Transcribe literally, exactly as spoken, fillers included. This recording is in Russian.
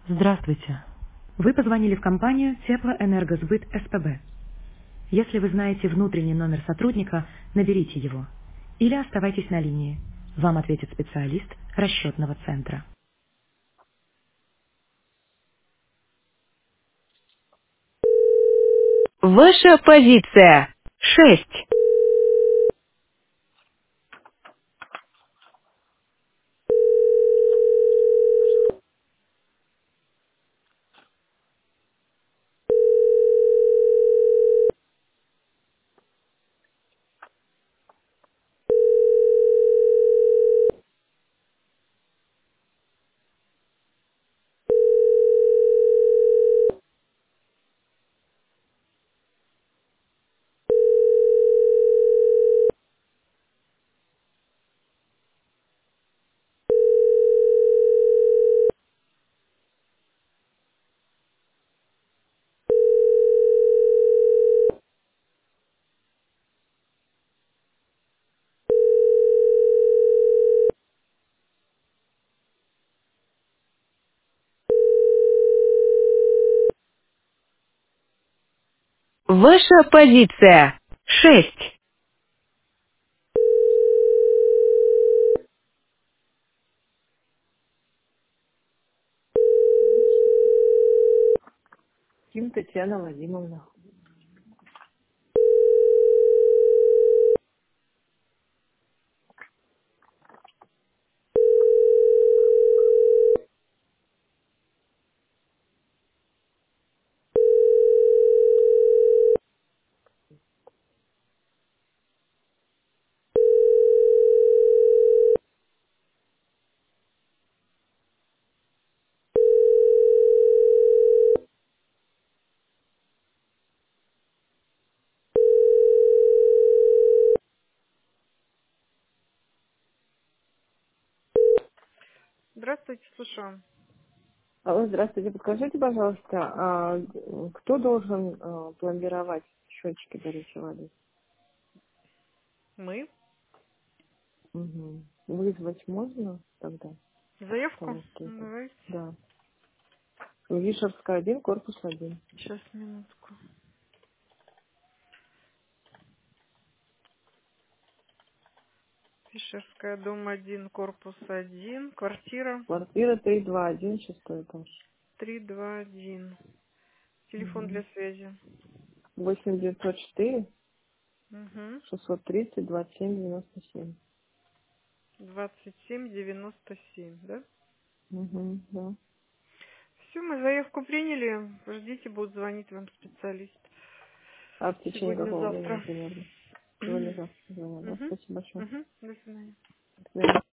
Здравствуйте. Вы позвонили в компанию Теплоэнергосбыт СПБ. Если вы знаете внутренний номер сотрудника, наберите его. Или оставайтесь на линии. Вам ответит специалист расчетного центра. Ваша позиция. Шесть. Ваша позиция. Шесть. Ким Татьяна Вадимовна. Здравствуйте, слушаю. Алло, здравствуйте. Подскажите, пожалуйста, а кто должен а, пломбировать счетчики горячей воды? Мы. Угу. Вызвать можно тогда Заявку? кого-то Ну, это? давайте. Да. Вишерская один, корпус один. Сейчас, минутку. Фишерская, дом один, корпус один, квартира Квартира три два один, шестой этаж. три два один. Телефон для Угу. связи. восемь девятьсот четыре Угу. шестьсот тридцать двадцать семь девяносто семь. двадцать семь девяносто семь, да? Угу, да. Все, мы заявку приняли. Ждите, будут звонить вам специалист. А в течение какого времени Сегодня-завтра. примерно? Сегодня завтра звонят, да? Угу. Спасибо большое. Угу. До свидания. До свидания.